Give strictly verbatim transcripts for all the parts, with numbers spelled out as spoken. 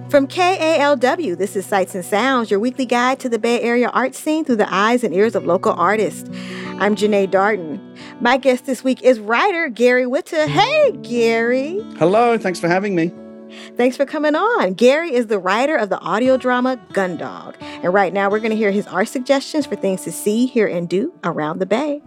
From K A L W, this is Sights and Sounds, your weekly guide to the Bay Area art scene through the eyes and ears of local artists. I'm Janae Darden. My guest this week is writer Gary Whitta. Hey, Gary. Hello, thanks for having me. Thanks for coming on. Gary is the writer of the audio drama Gundog. And right now we're going to hear his art suggestions for things to see, hear, and do around the Bay.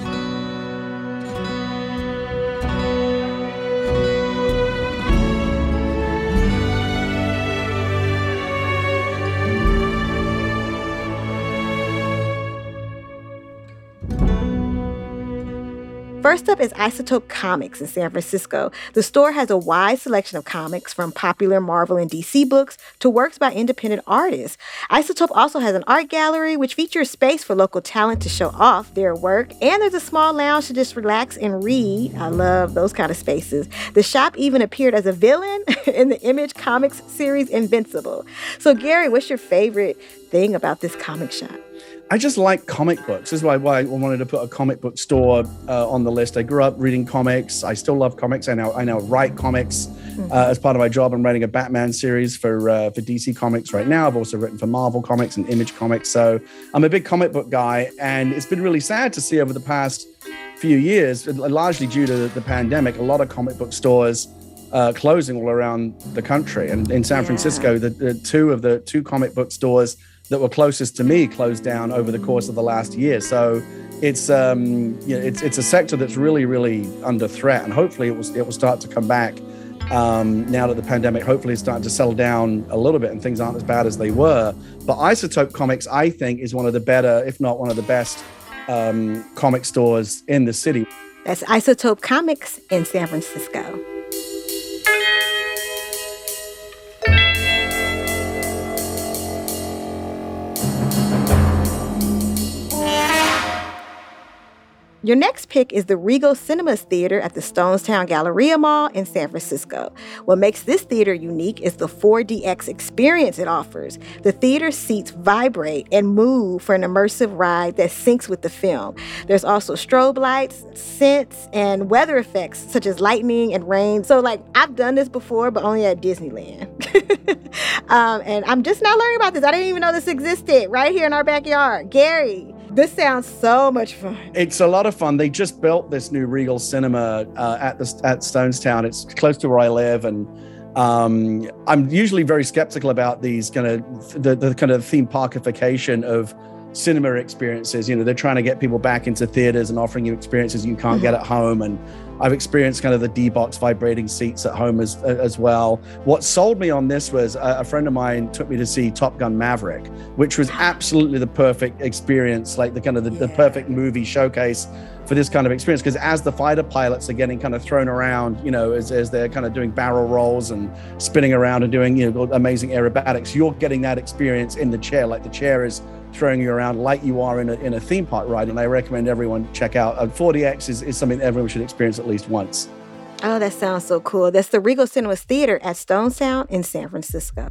First up is Isotope Comics in San Francisco. The store has a wide selection of comics, from popular Marvel and D C books to works by independent artists. Isotope also has an art gallery, which features space for local talent to show off their work. And there's a small lounge to just relax and read. I love those kind of spaces. The shop even appeared as a villain in the Image Comics series Invincible. So, Gary, what's your favorite thing about this comic shop? I just like comic books. This is why, why I wanted to put a comic book store uh, on the list. I grew up reading comics. I still love comics. I now I now write comics mm-hmm. uh, as part of my job. I'm writing a Batman series for uh, for D C Comics right now. I've also written for Marvel Comics and Image Comics. So I'm a big comic book guy, and it's been really sad to see over the past few years, largely due to the pandemic, a lot of comic book stores uh, closing all around the country. And in San yeah. Francisco, the, the two of the two comic book stores that were closest to me closed down over the course of the last year. So it's um, you know, it's it's a sector that's really, really under threat, and hopefully it will it will start to come back um, now that the pandemic hopefully is starting to settle down a little bit and things aren't as bad as they were. But Isotope Comics, I think, is one of the better, if not one of the best, um, comic stores in the city. That's Isotope Comics in San Francisco. Your next pick is the Regal Cinemas Theater at the Stonestown Galleria Mall in San Francisco. What makes this theater unique is the four D X experience it offers. The theater seats vibrate and move for an immersive ride that syncs with the film. There's also strobe lights, scents, and weather effects such as lightning and rain. So, like, I've done this before, but only at Disneyland. um, and I'm just now learning about this. I didn't even know this existed right here in our backyard. Gary, this sounds so much fun. It's a lot of fun. They just built this new Regal Cinema uh, at the at Stonestown. It's close to where I live, and um, I'm usually very skeptical about these kind of the, the kind of theme parkification of cinema experiences. You know, they're trying to get people back into theaters and offering you experiences you can't mm-hmm. get at home. And I've experienced kind of the D-box vibrating seats at home as as well. What sold me on this was a, a friend of mine took me to see Top Gun Maverick, which was absolutely the perfect experience, like the kind of the, yeah. the perfect movie showcase for this kind of experience. Because as the fighter pilots are getting kind of thrown around, you know, as, as they're kind of doing barrel rolls and spinning around and doing, you know, amazing aerobatics, you're getting that experience in the chair. Like the chair is throwing you around like you are in a in a theme park ride. And I recommend everyone check out. Uh, four D X is, is something that everyone should experience at least once. Oh, that sounds so cool. That's the Regal Cinemas Theater at Stonestown in San Francisco.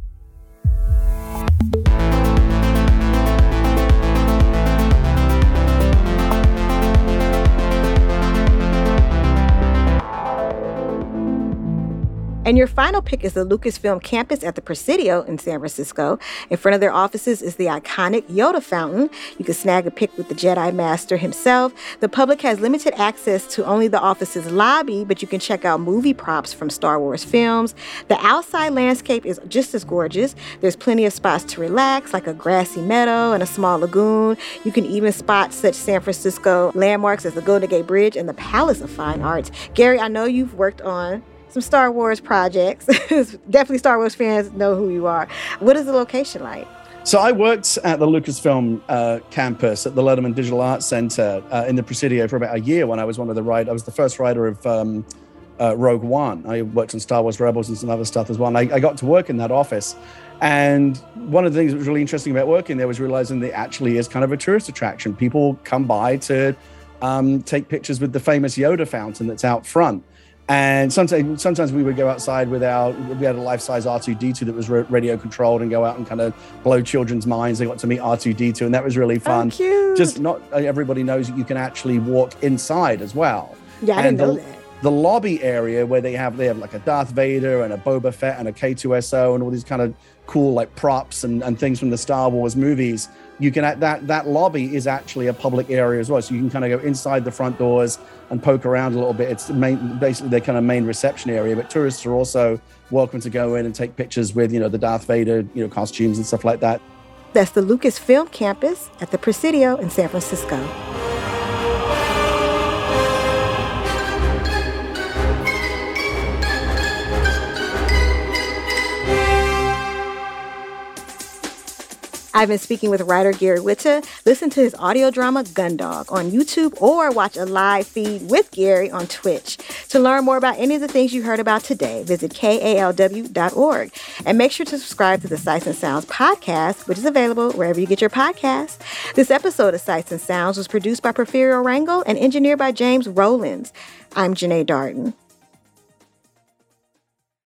And your final pick is the Lucasfilm campus at the Presidio in San Francisco. In front of their offices is the iconic Yoda fountain. You can snag a pic with the Jedi Master himself. The public has limited access to only the office's lobby, but you can check out movie props from Star Wars films. The outside landscape is just as gorgeous. There's plenty of spots to relax, like a grassy meadow and a small lagoon. You can even spot such San Francisco landmarks as the Golden Gate Bridge and the Palace of Fine Arts. Gary, I know you've worked on some Star Wars projects. Definitely Star Wars fans know who you are. What is the location like? So I worked at the Lucasfilm uh, campus at the Letterman Digital Arts Center uh, in the Presidio for about a year when I was one of the writers. I was the first writer of um, uh, Rogue One. I worked on Star Wars Rebels and some other stuff as well. And I, I got to work in that office. And one of the things that was really interesting about working there was realizing that it actually is kind of a tourist attraction. People come by to um, take pictures with the famous Yoda fountain that's out front. And sometimes, sometimes we would go outside with our, we had a life-size R two D two that was radio controlled and go out and kind of blow children's minds. They got to meet R two D two and that was really fun. Oh, cute. Just not everybody knows that you can actually walk inside as well. Yeah, I and didn't know the, that. the lobby area where they have they have like a Darth Vader and a Boba Fett and a K two S O and all these kind of cool like props and, and things from the Star Wars movies. You can at that that lobby is actually a public area as well, so you can kind of go inside the front doors and poke around a little bit. It's the main, basically their kind of main reception area, but tourists are also welcome to go in and take pictures with, you know, the Darth Vader, you know, costumes and stuff like that. That's the Lucasfilm campus at the Presidio in San Francisco. I've been speaking with writer Gary Whitta. Listen to his audio drama Gundog on YouTube or watch a live feed with Gary on Twitch. To learn more about any of the things you heard about today, visit K A L W dot org. And make sure to subscribe to the Sights and Sounds podcast, which is available wherever you get your podcasts. This episode of Sights and Sounds was produced by Porfirio Rangel and engineered by James Rowlands. I'm Janae Darden.